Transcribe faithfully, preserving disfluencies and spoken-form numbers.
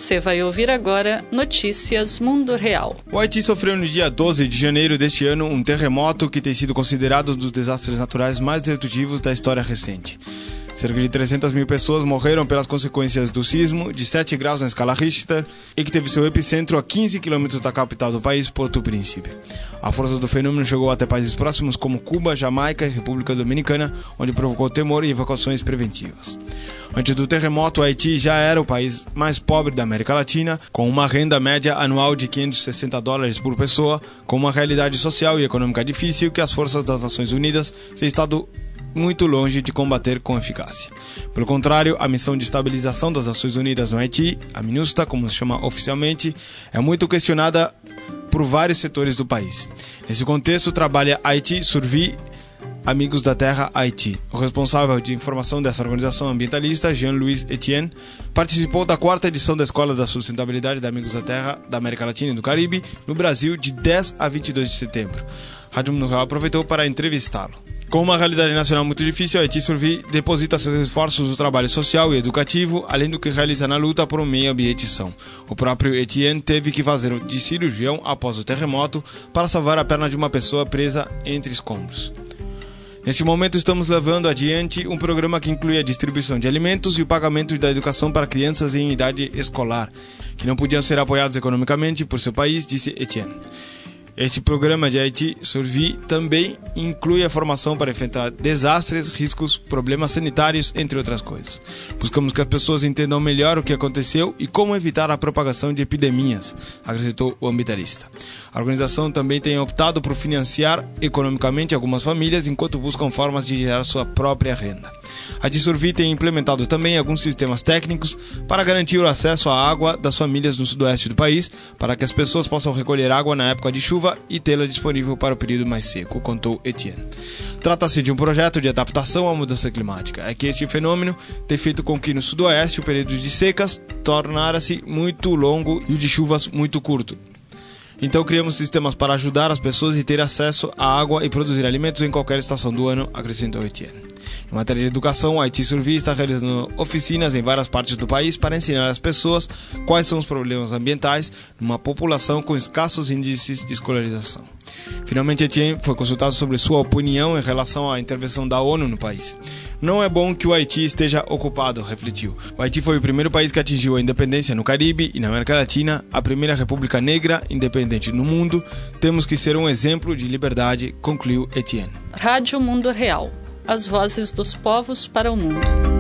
Você vai ouvir agora Notícias Mundo Real. O Haiti sofreu no dia doze de janeiro deste ano um terremoto que tem sido considerado um dos desastres naturais mais destrutivos da história recente. Cerca de trezentas mil pessoas morreram pelas consequências do sismo de sete graus na escala Richter e que teve seu epicentro a quinze quilômetros da capital do país, Porto Príncipe. A força do fenômeno chegou até países próximos como Cuba, Jamaica e República Dominicana, onde provocou temor e evacuações preventivas. Antes do terremoto, o Haiti já era o país mais pobre da América Latina, com uma renda média anual de quinhentos e sessenta dólares por pessoa, com uma realidade social e econômica difícil que as forças das Nações Unidas têm estado muito longe de combater com eficácia. Pelo contrário, a missão de estabilização das Nações Unidas no Haiti, a MINUSTAH, como se chama oficialmente, é muito questionada por vários setores do país. Nesse contexto, trabalha Haiti Survie Amigos da Terra Haiti. O responsável de informação dessa organização ambientalista, Jean-Louis Etienne, participou da quarta edição da Escola da Sustentabilidade da Amigos da Terra da América Latina e do Caribe, no Brasil, de dez a vinte e dois de setembro. A Rádio Mundo Real aproveitou para entrevistá-lo. Com uma realidade nacional muito difícil, a Haiti Survie deposita seus esforços no trabalho social e educativo, além do que realiza na luta por um meio ambiente são. O próprio Etienne teve que fazer de cirurgião após o terremoto para salvar a perna de uma pessoa presa entre escombros. Neste momento estamos levando adiante um programa que inclui a distribuição de alimentos e o pagamento da educação para crianças em idade escolar, que não podiam ser apoiados economicamente por seu país, disse Etienne. Este programa de Haiti Survie também inclui a formação para enfrentar desastres, riscos, problemas sanitários, entre outras coisas. Buscamos que as pessoas entendam melhor o que aconteceu e como evitar a propagação de epidemias, acrescentou o ambientalista. A organização também tem optado por financiar economicamente algumas famílias enquanto buscam formas de gerar sua própria renda. A Haiti Survie tem implementado também alguns sistemas técnicos para garantir o acesso à água das famílias no sudoeste do país, para que as pessoas possam recolher água na época de chuva e tê-la disponível para o período mais seco, contou Etienne. Trata-se de um projeto de adaptação à mudança climática. É que este fenômeno tem feito com que no sudoeste o período de secas tornara-se muito longo e o de chuvas muito curto. Então criamos sistemas para ajudar as pessoas a ter acesso à água e produzir alimentos em qualquer estação do ano, acrescentou Etienne. Em matéria de educação, a Haiti Survie está realizando oficinas em várias partes do país para ensinar às pessoas quais são os problemas ambientais numa população com escassos índices de escolarização. Finalmente, Etienne foi consultado sobre sua opinião em relação à intervenção da ONU no país. Não é bom que o Haiti esteja ocupado, refletiu. O Haiti foi o primeiro país que atingiu a independência no Caribe e na América Latina, a primeira república negra independente no mundo. Temos que ser um exemplo de liberdade, concluiu Etienne. Rádio Mundo Real. As vozes dos povos para o mundo.